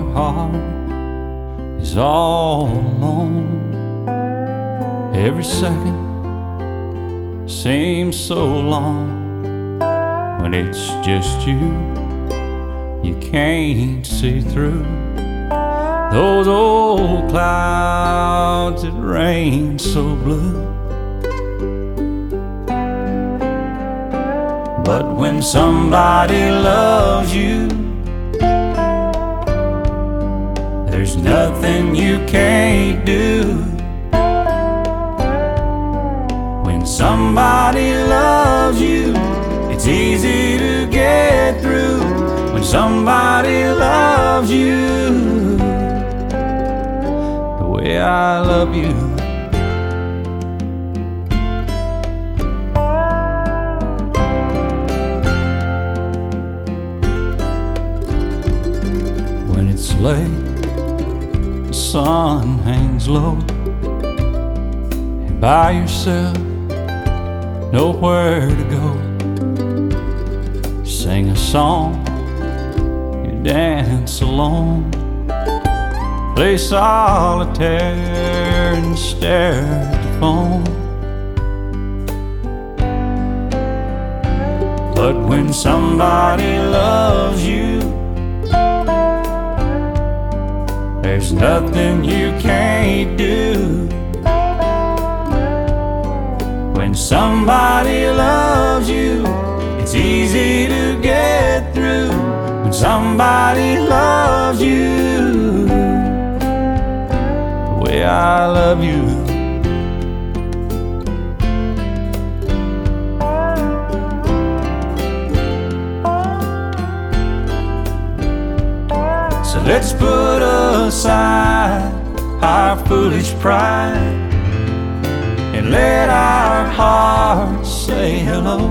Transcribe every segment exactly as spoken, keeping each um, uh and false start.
heart is all alone. Every second seems so long when it's just you. You can't see through those old clouds that rain so blue. But when somebody loves you, there's nothing you can't do. When somebody loves you, it's easy to get through. When somebody loves you the way I love you. When it's late, the sun hangs low, and by yourself, nowhere to go. Sing a song, you dance alone, play solitaire and stare at the phone. But when somebody loves you, there's nothing you can't do. When somebody loves you, it's easy to get through. When somebody loves you the way I love you. So let's put aside our foolish pride and let our hearts say hello.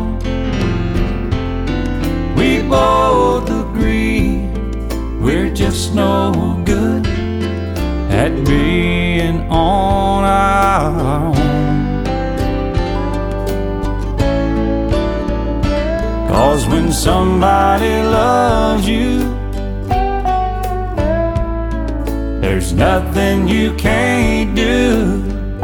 We both agree we're just no good at being on our own. 'Cause when somebody loves you, there's nothing you can't do.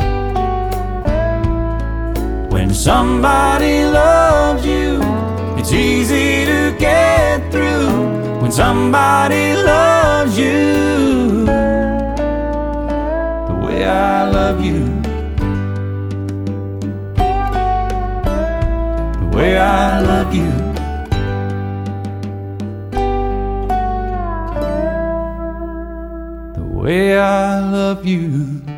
When somebody loves you, it's easy to get through. When somebody loves you the way I love you, the way I love you, the way I love you.